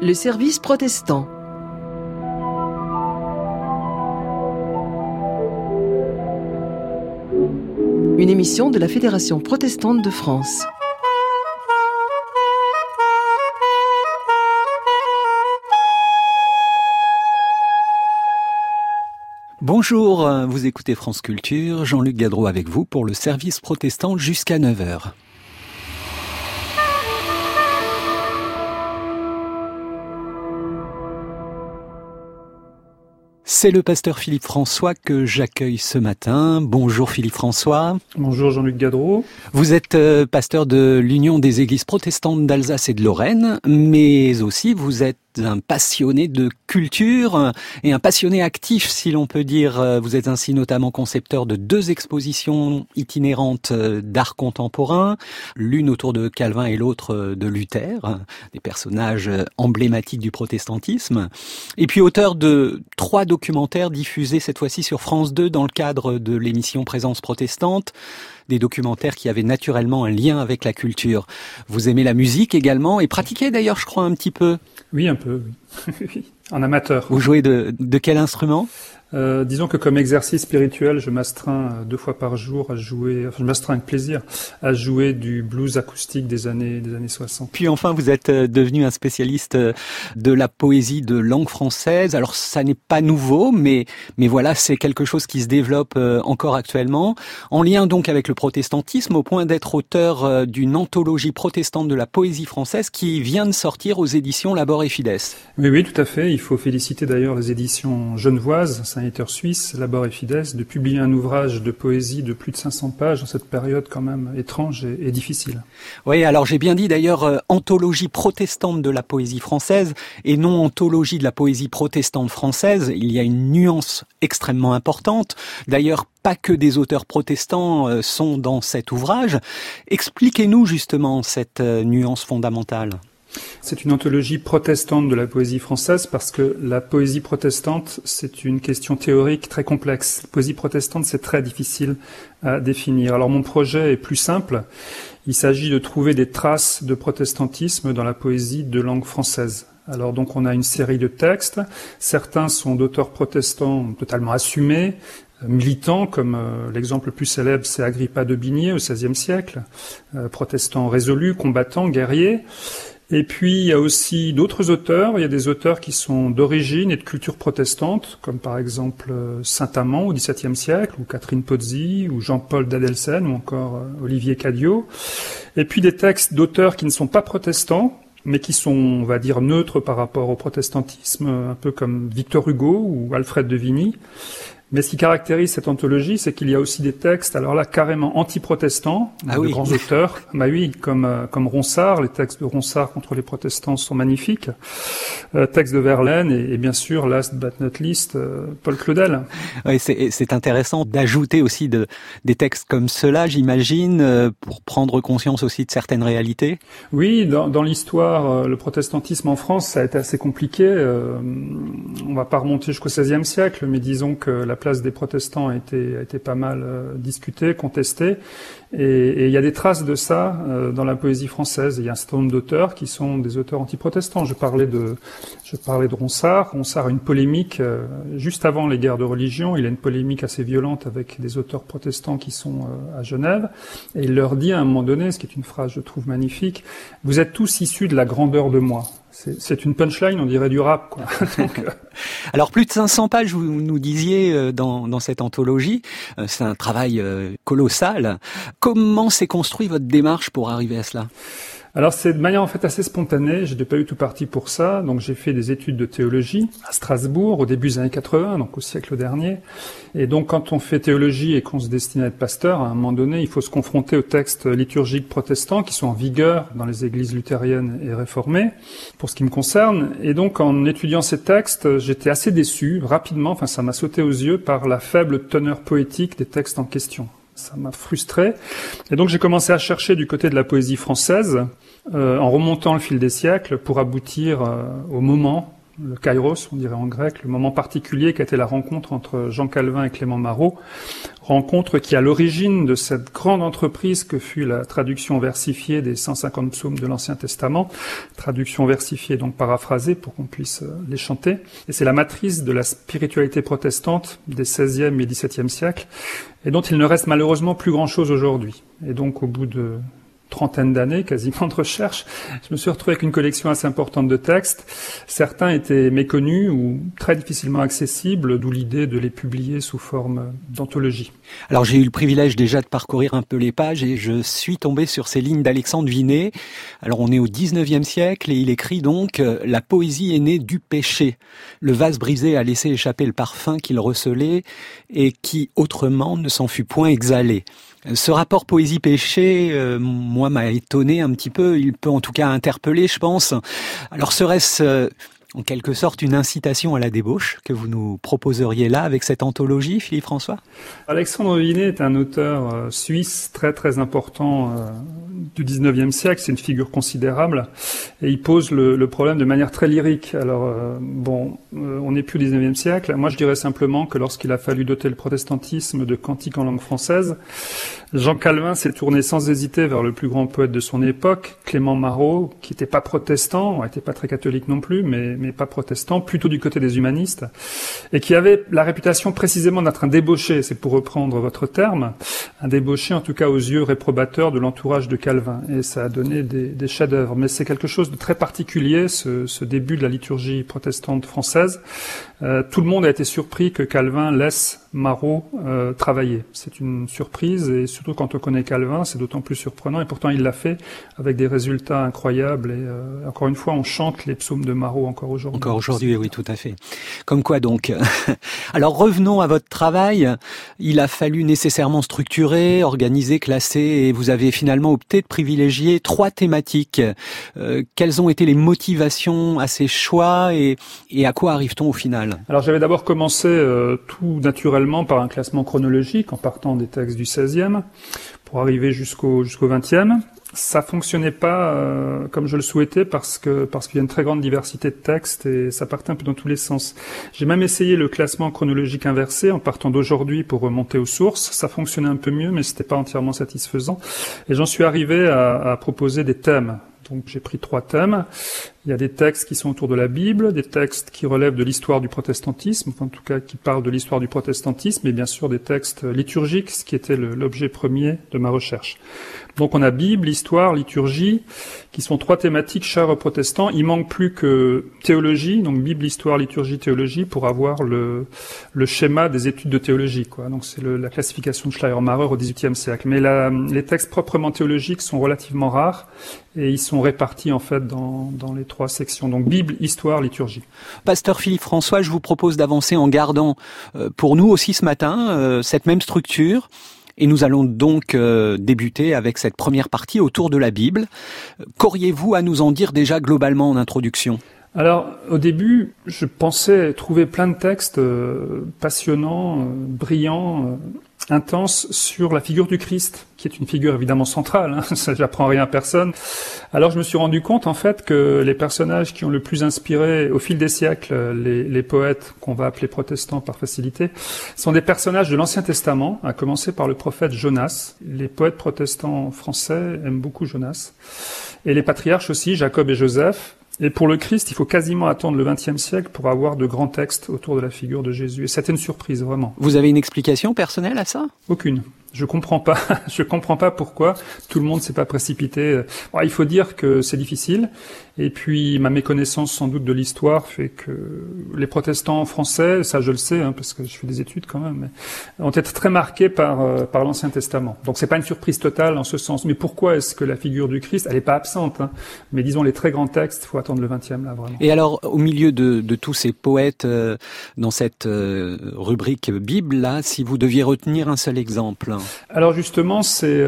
Le service protestant. Une émission de la Fédération protestante de France. Bonjour, vous écoutez France Culture, Jean-Luc Gadreau avec vous pour le service protestant jusqu'à 9h. C'est le pasteur Philippe François que j'accueille ce matin. Bonjour Philippe François. Bonjour Jean-Luc Gadreau. Vous êtes pasteur de l'Union des Églises protestantes d'Alsace et de Lorraine, mais aussi vous êtes un passionné de culture et un passionné actif, si l'on peut dire. Vous êtes ainsi notamment concepteur de 2 expositions itinérantes d'art contemporain, l'une autour de Calvin et l'autre de Luther, des personnages emblématiques du protestantisme. Et puis auteur de 3 documentaires diffusés cette fois-ci sur France 2 dans le cadre de l'émission Présence protestante. Des documentaires qui avaient naturellement un lien avec la culture. Vous aimez la musique également et pratiquez d'ailleurs, je crois, un petit peu. Oui, un peu, oui. En amateur. Vous jouez de quel instrument ? Disons que comme exercice spirituel, je m'astreins 2 fois par jour à jouer, je m'astreins avec plaisir, à jouer du blues acoustique des années 60. Puis enfin, vous êtes devenu un spécialiste de la poésie de langue française. Alors, ça n'est pas nouveau, mais voilà, c'est quelque chose qui se développe encore actuellement, en lien donc avec le protestantisme, au point d'être auteur d'une anthologie protestante de la poésie française qui vient de sortir aux éditions Labor et Fides. Oui, tout à fait. Il faut féliciter d'ailleurs les éditions genevoises, c'est un éditeur suisse, Labor et Fides, de publier un ouvrage de poésie de plus de 500 pages dans cette période quand même étrange et difficile. Oui, alors j'ai bien dit d'ailleurs anthologie protestante de la poésie française et non anthologie de la poésie protestante française. Il y a une nuance extrêmement importante. D'ailleurs, pas que des auteurs protestants sont dans cet ouvrage. Expliquez-nous justement cette nuance fondamentale. C'est une anthologie protestante de la poésie française parce que la poésie protestante, c'est une question théorique très complexe. La poésie protestante, c'est très difficile à définir. Alors mon projet est plus simple. Il s'agit de trouver des traces de protestantisme dans la poésie de langue française. Alors donc on a une série de textes. Certains sont d'auteurs protestants totalement assumés, militants, comme l'exemple le plus célèbre, c'est Agrippa d'Aubigné au XVIe siècle, protestant résolu, combattant, guerrier. Et puis, il y a aussi d'autres auteurs. Il y a des auteurs qui sont d'origine et de culture protestante, comme par exemple Saint-Amand au XVIIe siècle, ou Catherine Pozzi, ou Jean-Paul d'Adelsen, ou encore Olivier Cadiot. Et puis des textes d'auteurs qui ne sont pas protestants, mais qui sont, on va dire, neutres par rapport au protestantisme, un peu comme Victor Hugo ou Alfred de Vigny. Mais ce qui caractérise cette anthologie, c'est qu'il y a aussi des textes, alors là, carrément anti-protestants, de grands auteurs. Bah oui, comme Ronsard, les textes de Ronsard contre les protestants sont magnifiques. Textes de Verlaine et bien sûr, last but not least, Paul Claudel. Oui, c'est intéressant d'ajouter aussi des textes comme ceux-là, j'imagine, pour prendre conscience aussi de certaines réalités. Oui, dans l'histoire, le protestantisme en France, ça a été assez compliqué. On va pas remonter jusqu'au XVIe siècle, mais disons que la place des protestants a été pas mal discutée, contestée, et il y a des traces de ça dans la poésie française. Il y a un certain nombre d'auteurs qui sont des auteurs anti-protestants. Je parlais de Ronsard. Ronsard a une polémique juste avant les guerres de religion. Il a une polémique assez violente avec des auteurs protestants qui sont à Genève, et il leur dit à un moment donné, ce qui est une phrase je trouve magnifique: vous êtes tous issus de la grandeur de moi. C'est une punchline, on dirait du rap, quoi. Donc, Alors, plus de 500 pages, vous nous disiez, dans cette anthologie. C'est un travail colossal. Comment s'est construit votre démarche pour arriver à cela ? Alors c'est de manière en fait assez spontanée, je n'étais pas du tout parti pour ça, donc j'ai fait des études de théologie à Strasbourg au début des années 80, donc au siècle dernier. Et donc quand on fait théologie et qu'on se destine à être pasteur, à un moment donné, il faut se confronter aux textes liturgiques protestants qui sont en vigueur dans les églises luthériennes et réformées, pour ce qui me concerne. Et donc en étudiant ces textes, j'étais assez déçu, rapidement, enfin ça m'a sauté aux yeux par la faible teneur poétique des textes en question. Ça m'a frustré. Et donc j'ai commencé à chercher du côté de la poésie française, en remontant le fil des siècles, pour aboutir au moment le kairos, on dirait en grec, le moment particulier qui a été la rencontre entre Jean Calvin et Clément Marot, rencontre qui est à l'origine de cette grande entreprise que fut la traduction versifiée des 150 psaumes de l'Ancien Testament, traduction versifiée donc paraphrasée pour qu'on puisse les chanter, et c'est la matrice de la spiritualité protestante des XVIe et XVIIe siècles, et dont il ne reste malheureusement plus grand-chose aujourd'hui. Et donc au bout de trentaine d'années, quasiment de recherche, je me suis retrouvé avec une collection assez importante de textes. Certains étaient méconnus ou très difficilement accessibles, d'où l'idée de les publier sous forme d'anthologie. Alors j'ai eu le privilège déjà de parcourir un peu les pages et je suis tombé sur ces lignes d'Alexandre Vinet. Alors on est au 19e siècle et il écrit donc « La poésie est née du péché. Le vase brisé a laissé échapper le parfum qu'il recelait et qui autrement ne s'en fut point exhalé. » Ce rapport poésie-péché, moi, m'a étonné un petit peu. Il peut en tout cas interpeller, je pense. Alors, serait-ce en quelque sorte une incitation à la débauche que vous nous proposeriez là avec cette anthologie, Philippe François ? Alexandre Vinet est un auteur suisse très très important du 19e siècle. C'est une figure considérable et il pose le problème de manière très lyrique. Alors on n'est plus au 19e siècle. Moi je dirais simplement que lorsqu'il a fallu doter le protestantisme de cantiques en langue française, Jean Calvin s'est tourné sans hésiter vers le plus grand poète de son époque, Clément Marot, qui n'était pas protestant, n'était pas très catholique non plus, mais pas protestant, plutôt du côté des humanistes, et qui avait la réputation précisément d'être un débauché, c'est pour reprendre votre terme, un débauché en tout cas aux yeux réprobateurs de l'entourage de Calvin, et ça a donné des chefs-d'œuvre. Mais c'est quelque chose de très particulier, ce début de la liturgie protestante française. Tout le monde a été surpris que Calvin laisse Marot travailler. C'est une surprise, et surtout quand on connaît Calvin, c'est d'autant plus surprenant, et pourtant il l'a fait avec des résultats incroyables, et encore une fois, on chante les psaumes de Marot encore aujourd'hui. Encore aujourd'hui, oui, tout à fait. Comme quoi donc. Alors revenons à votre travail. Il a fallu nécessairement structurer, organiser, classer, et vous avez finalement opté de privilégier 3 thématiques. Quelles ont été les motivations à ces choix, et à quoi arrive-t-on au final ? Alors j'avais d'abord commencé tout naturellement par un classement chronologique en partant des textes du XVIe pour arriver jusqu'au XXe. Ça fonctionnait pas comme je le souhaitais parce qu'il y a une très grande diversité de textes et ça partait un peu dans tous les sens. J'ai même essayé le classement chronologique inversé en partant d'aujourd'hui pour remonter aux sources. Ça fonctionnait un peu mieux, mais c'était pas entièrement satisfaisant. Et j'en suis arrivé à proposer des thèmes. Donc j'ai pris 3 thèmes. Il y a des textes qui sont autour de la Bible, des textes qui relèvent de l'histoire du protestantisme, enfin, en tout cas qui parlent de l'histoire du protestantisme, et bien sûr des textes liturgiques, ce qui était l'objet premier de ma recherche. Donc on a Bible, histoire, liturgie, qui sont 3 thématiques chères aux protestants. Il manque plus que théologie, donc Bible, histoire, liturgie, théologie, pour avoir le schéma des études de théologie, quoi. Donc c'est la classification de Schleiermacher au XVIIIe siècle. Mais les textes proprement théologiques sont relativement rares et ils sont répartis en fait dans les 3 sections. Donc Bible, histoire, liturgie. Pasteur Philippe François, je vous propose d'avancer en gardant pour nous aussi ce matin cette même structure. Et nous allons donc débuter avec cette première partie autour de la Bible. Qu'auriez-vous à nous en dire déjà globalement en introduction ? Alors, au début, je pensais trouver plein de textes passionnants, brillants, intenses sur la figure du Christ, qui est une figure évidemment centrale, hein, ça j'apprends rien à personne. Alors je me suis rendu compte en fait que les personnages qui ont le plus inspiré au fil des siècles les poètes qu'on va appeler protestants par facilité sont des personnages de l'Ancien Testament, à commencer par le prophète Jonas. Les poètes protestants français aiment beaucoup Jonas. Et les patriarches aussi, Jacob et Joseph. Et pour le Christ, il faut quasiment attendre le XXe siècle pour avoir de grands textes autour de la figure de Jésus. Et c'était une surprise, vraiment. Vous avez une explication personnelle à ça ? Aucune. Je comprends pas pourquoi tout le monde s'est pas précipité. Bon, il faut dire que c'est difficile. Et puis, ma méconnaissance sans doute de l'histoire fait que les protestants français, ça je le sais, hein, parce que je fais des études quand même, ont été très marqués par l'Ancien Testament. Donc c'est pas une surprise totale en ce sens. Mais pourquoi est-ce que la figure du Christ, elle est pas absente, hein, mais disons les très grands textes, il faut attendre le XXe là vraiment. Et alors, au milieu de tous ces poètes dans cette rubrique Bible là, si vous deviez retenir un seul exemple. Alors justement, c'est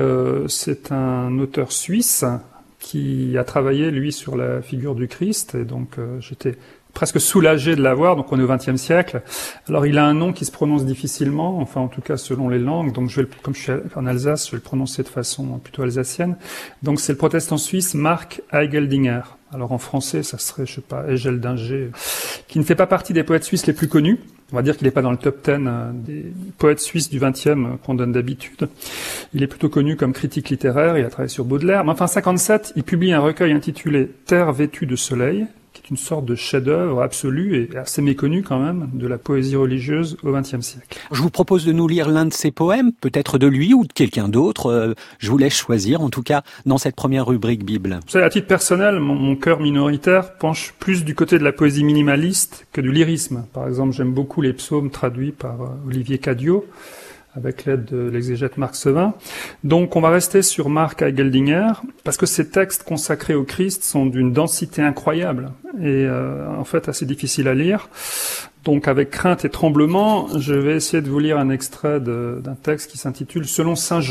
un auteur suisse qui a travaillé, lui, sur la figure du Christ. Et donc, j'étais presque soulagé de l'avoir, donc on est au XXe siècle. Alors il a un nom qui se prononce difficilement, enfin en tout cas selon les langues, donc comme je suis en Alsace, je vais le prononcer de façon plutôt alsacienne. Donc c'est le protestant suisse Marc Eigeldinger. Alors en français, ça serait, je sais pas, Eigeldinger, qui ne fait pas partie des poètes suisses les plus connus. On va dire qu'il n'est pas dans le top 10 des poètes suisses du XXe qu'on donne d'habitude. Il est plutôt connu comme critique littéraire, il a travaillé sur Baudelaire. Mais enfin, en 57, il publie un recueil intitulé « Terre vêtue de soleil », qui est une sorte de chef-d'œuvre absolu et assez méconnu quand même de la poésie religieuse au XXe siècle. Je vous propose de nous lire l'un de ses poèmes, peut-être de lui ou de quelqu'un d'autre. Je vous laisse choisir, en tout cas, dans cette première rubrique Bible. Vous savez, à titre personnel, mon cœur minoritaire penche plus du côté de la poésie minimaliste que du lyrisme. Par exemple, j'aime beaucoup les psaumes traduits par Olivier Cadiot, avec l'aide de l'exégète Marc Sevin. Donc on va rester sur Marc Eigeldinger, parce que ces textes consacrés au Christ sont d'une densité incroyable, et en fait assez difficile à lire. Donc avec crainte et tremblement, je vais essayer de vous lire un extrait d'un texte qui s'intitule « Selon saint Jean ».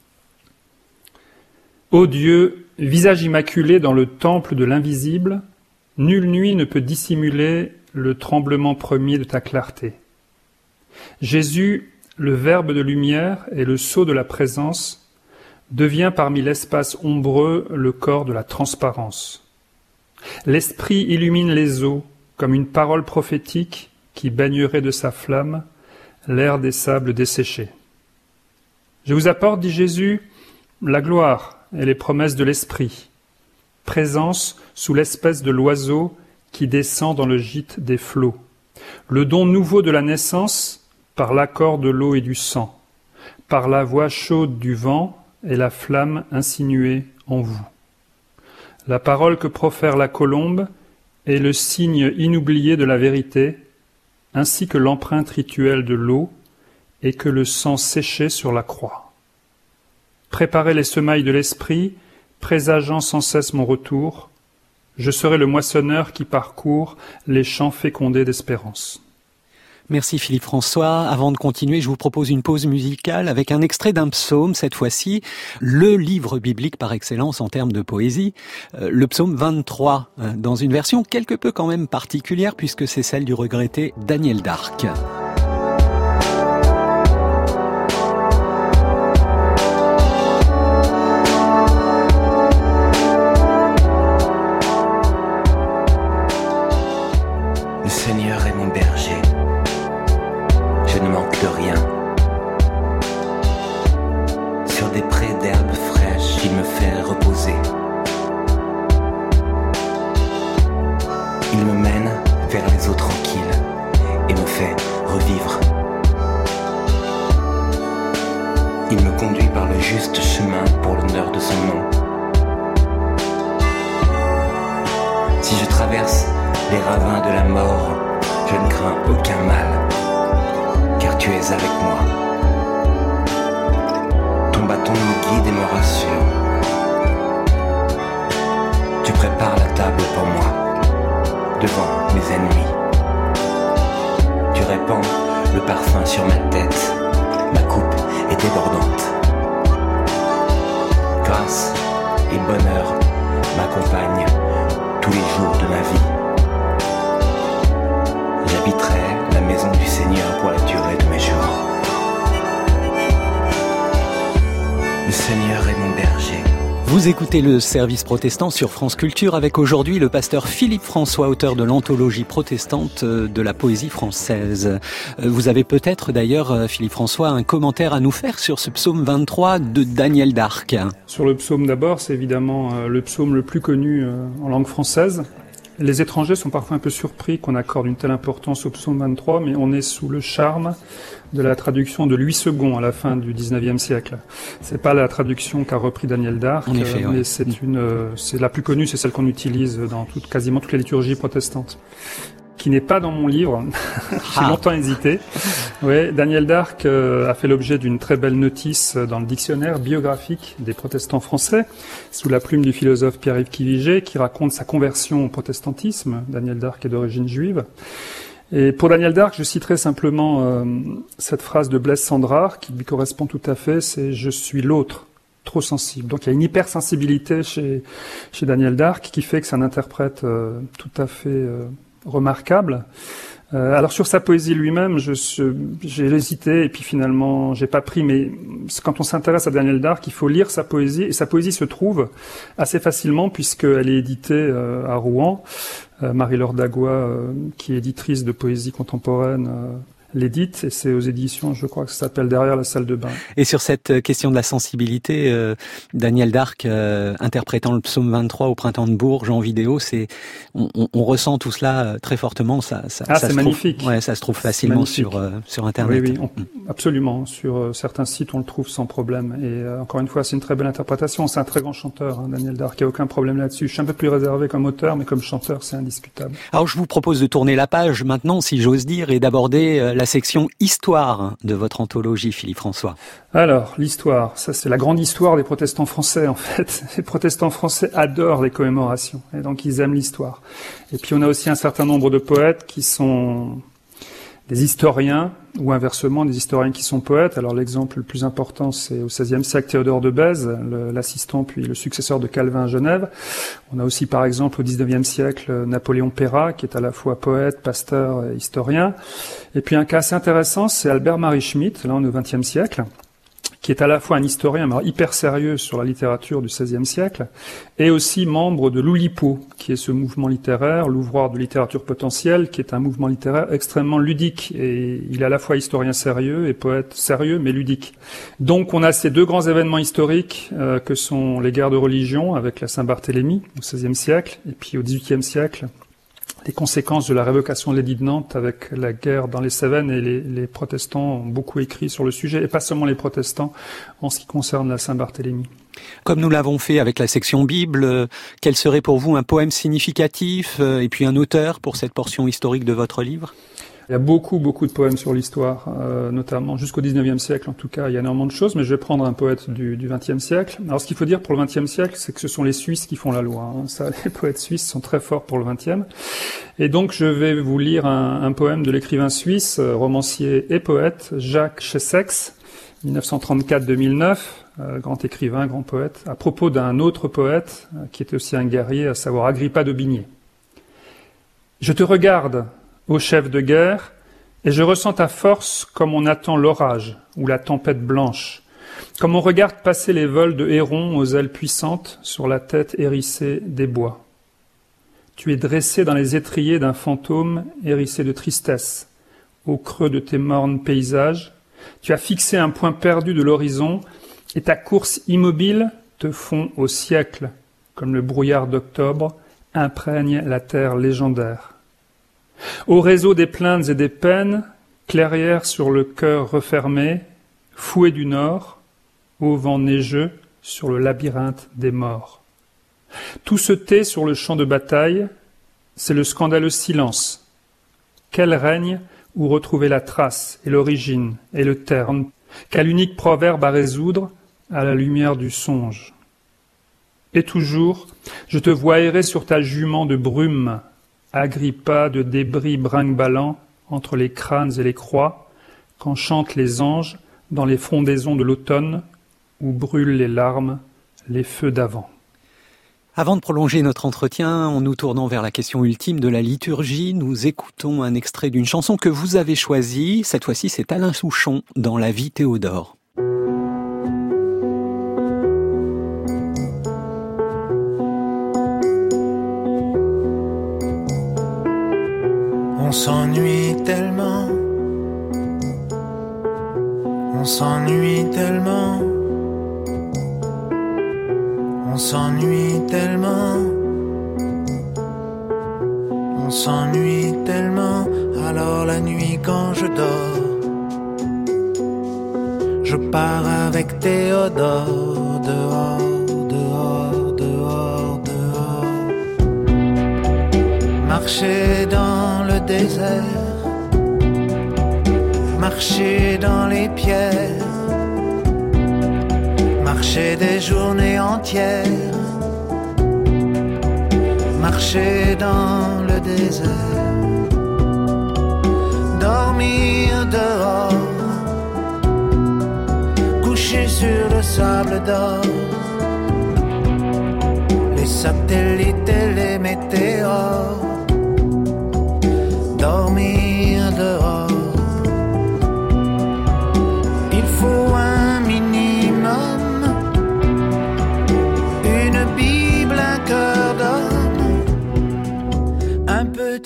Ô Dieu, visage immaculé dans le temple de l'invisible, nulle nuit ne peut dissimuler le tremblement premier de ta clarté. Jésus, le Verbe de lumière et le sceau de la présence, devient parmi l'espace ombreux le corps de la transparence. L'Esprit illumine les eaux comme une parole prophétique qui baignerait de sa flamme l'air des sables desséchés. Je vous apporte, dit Jésus, la gloire et les promesses de l'Esprit, présence sous l'espèce de l'oiseau qui descend dans le gîte des flots, le don nouveau de la naissance par l'accord de l'eau et du sang, par la voix chaude du vent et la flamme insinuée en vous. La parole que profère la colombe est le signe inoublié de la vérité, ainsi que l'empreinte rituelle de l'eau et que le sang séché sur la croix. Préparez les semailles de l'esprit, présageant sans cesse mon retour, je serai le moissonneur qui parcourt les champs fécondés d'espérance. Merci Philippe François. Avant de continuer, je vous propose une pause musicale avec un extrait d'un psaume, cette fois-ci, le livre biblique par excellence en termes de poésie, le psaume 23, dans une version quelque peu quand même particulière puisque c'est celle du regretté Daniel Darc. Le Seigneur est mon berger. Je ne manque de rien. Sur des prés d'herbes fraîches, il me fait reposer. Il me mène vers les eaux tranquilles et me fait revivre. Il me conduit par le juste chemin pour l'honneur de son nom. Si je traverse les ravins de la mort, je ne crains aucun mal. Car tu es avec moi. Ton bâton me guide et me rassure. Tu prépares la table pour moi, devant mes ennemis. Tu répands le parfum sur ma tête, ma coupe est débordante. Grâce et bonheur m'accompagnent tous les jours de ma vie. J'habiterai la maison du Seigneur pour la durée de mes jours. Le Seigneur est mon berger. Vous écoutez le service protestant sur France Culture avec aujourd'hui le pasteur Philippe François, auteur de l'anthologie protestante de la poésie française. Vous avez peut-être d'ailleurs, Philippe François, un commentaire à nous faire sur ce psaume 23 de Daniel Darc. Sur le psaume d'abord, c'est évidemment le psaume le plus connu en langue française. Les étrangers sont parfois un peu surpris qu'on accorde une telle importance au psaume 23, mais on est sous le charme de la traduction de Louis II à la fin du XIXe siècle. C'est pas la traduction qu'a repris Daniel Darc, mais c'est la plus connue, c'est celle qu'on utilise dans quasiment toutes les liturgies protestantes. Qui n'est pas dans mon livre. J'ai longtemps hésité. Ouais, Daniel Darc a fait l'objet d'une très belle notice dans le dictionnaire biographique des protestants français, sous la plume du philosophe Pierre-Yves Quivigé, qui raconte sa conversion au protestantisme. Daniel Darc est d'origine juive. Et pour Daniel Darc, je citerai simplement cette phrase de Blaise Cendrars, qui lui correspond tout à fait, c'est « Je suis l'autre ». Trop sensible. Donc il y a une hypersensibilité chez Daniel Darc qui fait que c'est un interprète tout à fait remarquable. Alors sur sa poésie lui-même, j'ai hésité et puis finalement j'ai pas pris. Mais quand on s'intéresse à Daniel Darc, il faut lire sa poésie et sa poésie se trouve assez facilement puisqu'elle est éditée à Rouen. Marie-Laure Dagua, qui est éditrice de poésie contemporaine, l'édite, et c'est aux éditions, je crois que ça s'appelle Derrière la salle de bain. Et sur cette question de la sensibilité, Daniel Darc interprétant le psaume 23 au printemps de Bourges en vidéo, on ressent tout cela très fortement. Ça c'est magnifique. Ça se trouve facilement sur Internet. Oui, absolument. Sur certains sites, on le trouve sans problème. Et encore une fois, c'est une très belle interprétation. C'est un très grand chanteur, Daniel Darc. Il n'y a aucun problème là-dessus. Je suis un peu plus réservé comme auteur, mais comme chanteur, c'est indiscutable. Alors, je vous propose de tourner la page maintenant, si j'ose dire, et d'aborder la section histoire de votre anthologie, Philippe François. Alors, l'histoire, ça c'est la grande histoire des protestants français en fait. Les protestants français adorent les commémorations et donc ils aiment l'histoire. Et puis on a aussi un certain nombre de poètes qui sont des historiens ou inversement des historiens qui sont poètes. Alors l'exemple le plus important c'est au XVIe siècle Théodore de Bèze, l'assistant puis le successeur de Calvin à Genève. On a aussi par exemple au XIXe siècle Napoléon Pérat qui est à la fois poète, pasteur et historien. Et puis un cas assez intéressant c'est Albert-Marie Schmitt, là on est au XXe siècle, qui est à la fois un historien mais hyper sérieux sur la littérature du XVIe siècle, et aussi membre de l'Oulipo, qui est ce mouvement littéraire, l'ouvroir de littérature potentielle, qui est un mouvement littéraire extrêmement ludique. Et il est à la fois historien sérieux et poète sérieux mais ludique. Donc on a ces deux grands événements historiques que sont les guerres de religion avec la Saint-Barthélemy au XVIe siècle, et puis au XVIIIe siècle, les conséquences de la révocation de l'édit de Nantes avec la guerre dans les Cévennes, et les protestants ont beaucoup écrit sur le sujet, et pas seulement les protestants en ce qui concerne la Saint-Barthélemy. Comme nous l'avons fait avec la section Bible, quel serait pour vous un poème significatif et puis un auteur pour cette portion historique de votre livre ? Il y a beaucoup de poèmes sur l'histoire, notamment jusqu'au XIXe siècle en tout cas, il y a énormément de choses, mais je vais prendre un poète du XXe siècle. Alors ce qu'il faut dire pour le XXe siècle, c'est que ce sont les Suisses qui font la loi. Ça, les poètes suisses sont très forts pour le XXe. Et donc je vais vous lire un poème de l'écrivain suisse, romancier et poète, Jacques Chessex, 1934-2009, grand écrivain, grand poète, à propos d'un autre poète qui était aussi un guerrier, à savoir Agrippa d'Aubigné. Je te regarde, ô chef de guerre, et je ressens ta force comme on attend l'orage ou la tempête blanche, comme on regarde passer les vols de hérons aux ailes puissantes sur la tête hérissée des bois. Tu es dressé dans les étriers d'un fantôme hérissé de tristesse, au creux de tes mornes paysages, tu as fixé un point perdu de l'horizon, et ta course immobile te fond au siècle, comme le brouillard d'octobre imprègne la terre légendaire. Au réseau des plaintes et des peines, clairière sur le cœur refermé, fouet du nord, au vent neigeux sur le labyrinthe des morts. Tout se tait sur le champ de bataille, c'est le scandaleux silence. Quel règne où retrouver la trace et l'origine et le terme, quel unique proverbe à résoudre à la lumière du songe. Et toujours, je te vois errer sur ta jument de brume, Agrippa de débris brinque-ballant entre les crânes et les croix, quand chantent les anges dans les frondaisons de l'automne, où brûlent les larmes, les feux d'avant. Avant de prolonger notre entretien, en nous tournant vers la question ultime de la liturgie, nous écoutons un extrait d'une chanson que vous avez choisie. Cette fois-ci, c'est Alain Souchon dans La vie Théodore. On s'ennuie tellement, on s'ennuie tellement, on s'ennuie tellement, on s'ennuie tellement. Alors la nuit quand je dors, je pars avec Théodore dehors, dehors, dehors, dehors. Marcher dans le désert, marcher dans les pierres, marcher des journées entières, marcher dans le désert, dormir dehors, coucher sur le sable d'or, les satellites et les météores,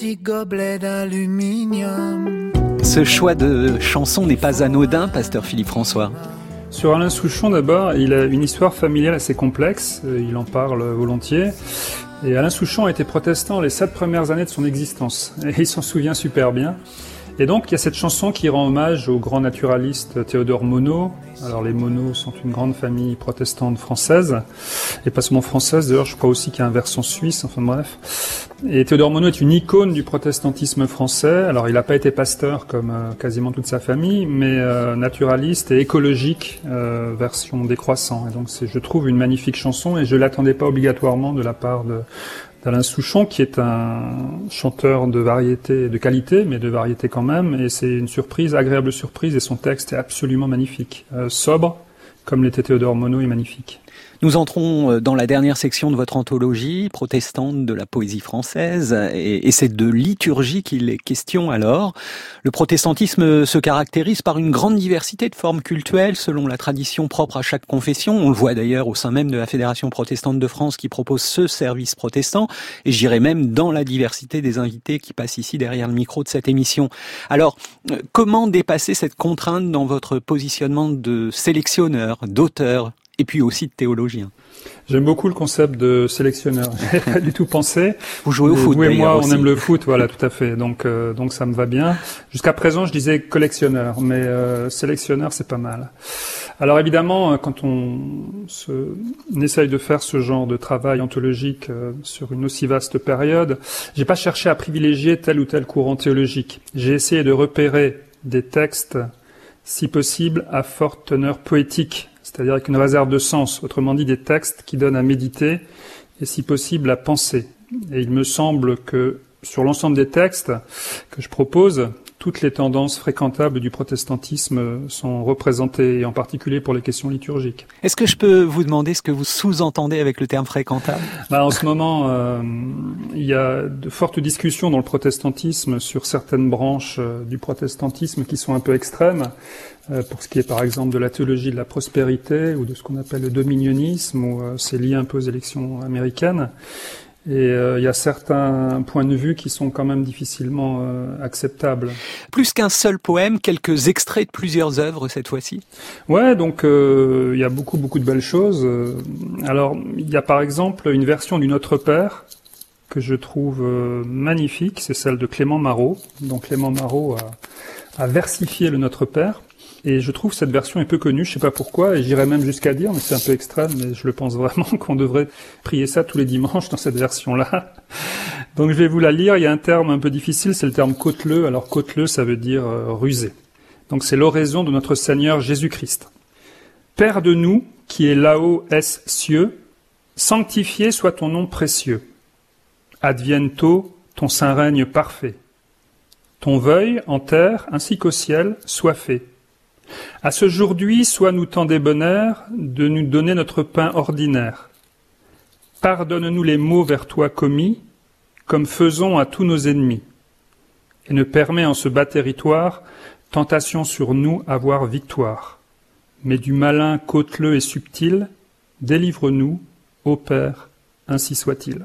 petit gobelet d'aluminium. Ce choix de chanson n'est pas anodin, pasteur Philippe François. Sur Alain Souchon, d'abord, il a une histoire familiale assez complexe, il en parle volontiers. Et Alain Souchon a été protestant les 7 premières années de son existence, et il s'en souvient super bien. Et donc, il y a cette chanson qui rend hommage au grand naturaliste Théodore Monod. Alors, les Monod sont une grande famille protestante française, et pas seulement française, d'ailleurs, je crois aussi qu'il y a un versant suisse, enfin bref. Et Théodore Monod est une icône du protestantisme français. Alors, il n'a pas été pasteur comme quasiment toute sa famille, mais naturaliste et écologique, version décroissant. Et donc, c'est, je trouve, une magnifique chanson, et je l'attendais pas obligatoirement de la part d'Alain Souchon, qui est un chanteur de variété, de qualité, mais de variété quand même, et c'est une surprise, agréable surprise, et son texte est absolument magnifique. Sobre, comme l'était Théodore Monod, est magnifique. Nous entrons dans la dernière section de votre anthologie protestante de la poésie française, et c'est de liturgie qu'il est question alors. Le protestantisme se caractérise par une grande diversité de formes cultuelles selon la tradition propre à chaque confession. On le voit d'ailleurs au sein même de la Fédération protestante de France qui propose ce service protestant, et j'irais même dans la diversité des invités qui passent ici derrière le micro de cette émission. Alors, comment dépasser cette contrainte dans votre positionnement de sélectionneur, d'auteur, et puis aussi de théologien? J'aime beaucoup le concept de sélectionneur. J'ai pas du tout pensé. Vous jouez au foot, vous et moi, aussi. On aime le foot, voilà, tout à fait. Donc ça me va bien. Jusqu'à présent, je disais collectionneur, mais sélectionneur, c'est pas mal. Alors évidemment, quand on essaye de faire ce genre de travail anthologique sur une aussi vaste période, j'ai pas cherché à privilégier tel ou tel courant théologique. J'ai essayé de repérer des textes, si possible, à forte teneur poétique, c'est-à-dire avec une réserve de sens, autrement dit des textes qui donnent à méditer et si possible à penser. Et il me semble que sur l'ensemble des textes que je propose, toutes les tendances fréquentables du protestantisme sont représentées, et en particulier pour les questions liturgiques. Est-ce que je peux vous demander ce que vous sous-entendez avec le terme fréquentable ? En ce moment, il y a de fortes discussions dans le protestantisme sur certaines branches du protestantisme qui sont un peu extrêmes, pour ce qui est par exemple de la théologie de la prospérité ou de ce qu'on appelle le dominionnisme, où c'est lié un peu aux élections américaines. Et il y a certains points de vue qui sont quand même difficilement acceptables. Plus qu'un seul poème, quelques extraits de plusieurs œuvres cette fois-ci ? Ouais, donc il y a beaucoup de belles choses. Alors, il y a par exemple une version du Notre Père que je trouve magnifique, c'est celle de Clément Marot. Donc Clément Marot a versifié le Notre Père. Et je trouve cette version est peu connue, je sais pas pourquoi, et j'irais même jusqu'à dire, mais c'est un peu extrême, mais je le pense vraiment, qu'on devrait prier ça tous les dimanches dans cette version-là. Donc je vais vous la lire, il y a un terme un peu difficile, c'est le terme côteleux. Alors côteleux, ça veut dire rusé. Donc c'est l'oraison de notre Seigneur Jésus-Christ. Père de nous, qui est là-haut est cieux, sanctifié soit ton nom précieux. Advienne-tôt ton saint règne parfait. Ton veuille en terre ainsi qu'au ciel soit fait. À ce jour-d'hui, sois nous tant débonnaire de nous donner notre pain ordinaire. Pardonne-nous les maux vers toi commis, comme faisons à tous nos ennemis. Et ne permets en ce bas territoire tentation sur nous avoir victoire. Mais du malin côteleux et subtil, délivre-nous, ô Père, ainsi soit-il.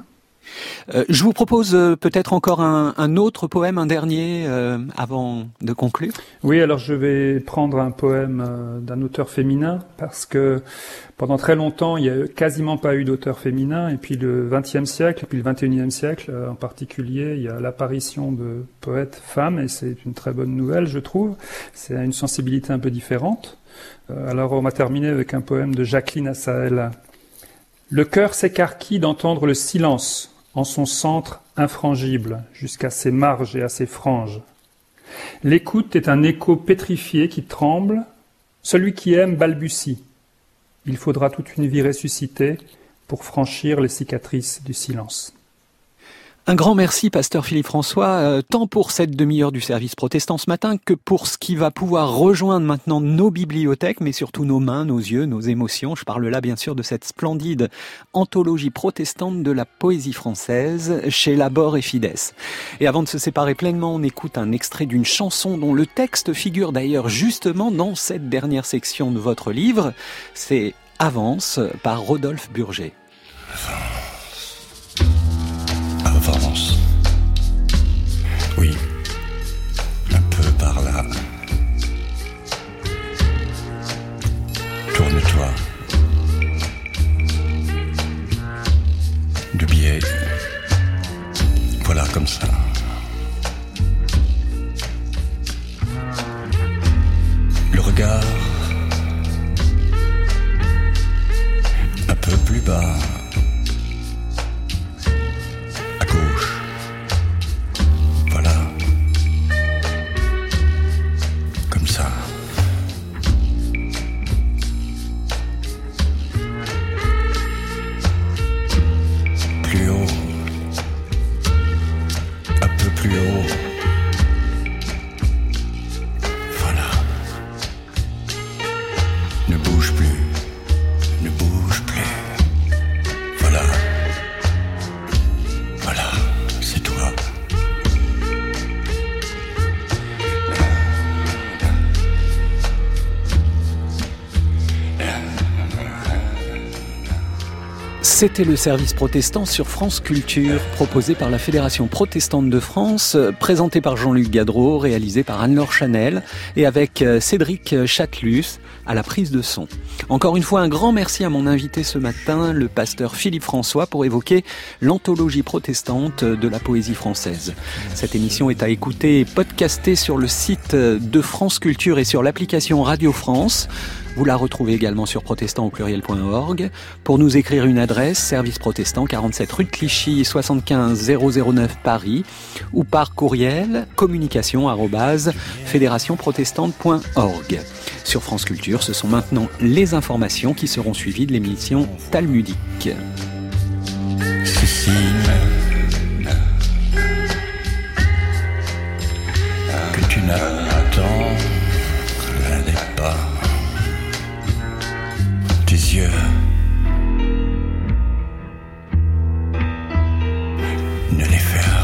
Je vous propose peut-être encore un autre poème, un dernier, avant de conclure. Oui, alors je vais prendre un poème d'un auteur féminin, parce que pendant très longtemps, il n'y a quasiment pas eu d'auteur féminin, et puis le XXe siècle, et puis le XXIe siècle en particulier, il y a l'apparition de poètes femmes, et c'est une très bonne nouvelle, je trouve. C'est une sensibilité un peu différente. Alors on va terminer avec un poème de Jacqueline Assaël. Le cœur s'écarquille d'entendre le silence en son centre infrangible, jusqu'à ses marges et à ses franges. L'écoute est un écho pétrifié qui tremble, celui qui aime balbutie. Il faudra toute une vie ressuscitée pour franchir les cicatrices du silence. Un grand merci, pasteur Philippe François, tant pour cette demi-heure du service protestant ce matin que pour ce qui va pouvoir rejoindre maintenant nos bibliothèques, mais surtout nos mains, nos yeux, nos émotions. Je parle là bien sûr de cette splendide anthologie protestante de la poésie française chez Labor et Fides. Et avant de se séparer pleinement, on écoute un extrait d'une chanson dont le texte figure d'ailleurs justement dans cette dernière section de votre livre. C'est « Avance » par Rodolphe Burger. Avance. comme ça. Le regard un peu plus bas, à gauche, voilà, comme ça. Plus haut, un peu plus haut. Voilà. Ne bouge plus, ne bouge plus. Voilà. Voilà, c'est toi. C'était le service protestant sur France Culture, proposé par la Fédération protestante de France, présenté par Jean-Luc Gadreau, réalisé par Anne-Laure Chanel et avec Cédric Chatelus à la prise de son. Encore une fois, un grand merci à mon invité ce matin, le pasteur Philippe François, pour évoquer l'anthologie protestante de la poésie française. Cette émission est à écouter et podcastée sur le site de France Culture et sur l'application Radio France. Vous la retrouvez également sur protestant.org. Pour nous écrire une adresse, service protestant, 47 rue de Clichy, 75 009 Paris, ou par courriel, communication@fédérationprotestante.org. Sur France Culture, ce sont maintenant les informations qui seront suivies de l'émission Talmudique. Cécile, que tu n'attends pas. Tes yeux ne les ferme